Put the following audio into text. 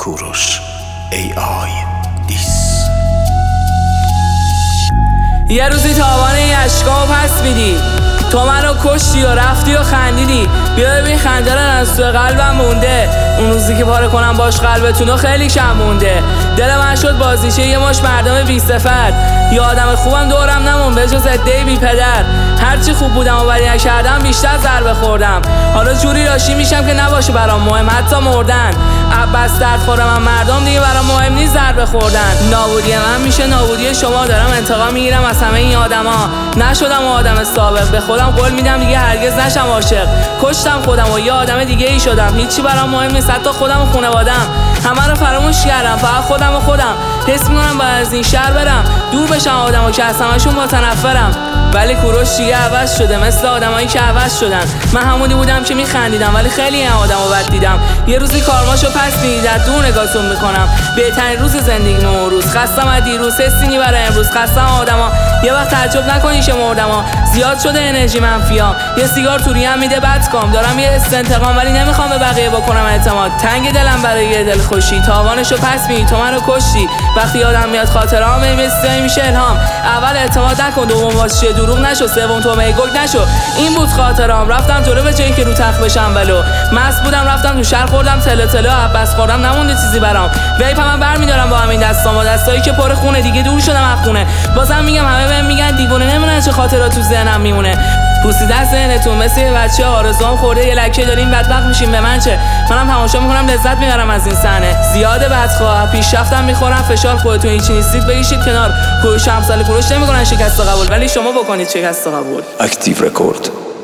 کوروش AI دیس. یه روزی تاوان این اشکامو پس میدی، تو منو کشتی و رفتی و خندیدی. بیا ببین خنجرن از توی قلبم مونده، اون روزی که پاره کنم باش قلبتونو خیلی کم مونده. دل من شد بازیچه یه مش مردم بی صفت، یه آدم خوبم دورم نمون به جز عده‌ای بی پدر. هرچی خوب بودم و ولی نکردم بیشتر ضربه خوردم. حالا جوری راشی میشم که نباشه برام مهم حتی مردن. بس درد خورم من مردم دیگه برام مهم نیست ضربه خوردن. نابودی من میشه نابودی شما، دارم انتقام میگیرم از همه این آدما. نشدم آدم سابق، به خودم قول میدم دیگه هرگز نشم عاشق. کشتم خودم و یه آدم دیگه ای شدم، هیچی برام مهم نیست حتی خودم و خانواده‌ام. همه رو فراموش کردم، فقط خودم و خودم. حس میکنم باید از این شهر برم، دور بشم آدمو که از همشون متنفرم. ولی کوروش دیگه عوض شده، مثل آدمایی که عوض شدن. من همونی بودم که میخندیدم ولی خیلی این آدمو بد دیدم. یه روزی کارماشو پس میدید از دور نگاهتون میکنم. بهترین روز زندگیمه اون روز، خستم از دیروز حسی برای امروز. خستم آدما یه وقت تعجب نکنی که مردما، زیاد شده انرژی منفیام. یه سیگار تو ریم میده بد کام، دارم یه استنتقام ولی نمیخوام به بقیه بکنم اعتماد. تنگ دلم برای یه دل خوشی، تاوانشو پس میدی تو منو کشتی. وقتی یادم میاد خاطرام میشه الهام. اول اعتماد نکن، دوم واسه دروغ نشو، سوم تو میگوگ نشو. این بود خاطرام، رفتم جلو به جایی که رو تخت بشم ولو. مست بودم رفتم تو شهر خوردم تله عباس خوردم نمونده چیزی برام. ویپ من برمیدارم با همین دستام، دستایی که پر خونه دیگه دور شدم از خونه. بازم میگم همه بهم میگن دیوونه، نمیدونن چه خاطرات تو ذهنم میمونه. پوسیدن ذهنتون مثل یه بچه آرزوام خورده یه لکه دارین بدبخت میشین به من چه؟ منم تماشا میکنم لذت میبرم از این صحنه. زیاده بدخواه پیشرفتم میخورم فشار، خودتون هیچی نیستید بگیشید کنار. کوروش 7 سال کوروش نمیکنن شکست قبول، ولی شما بکنید شکست قبول. اکتیو رکورد.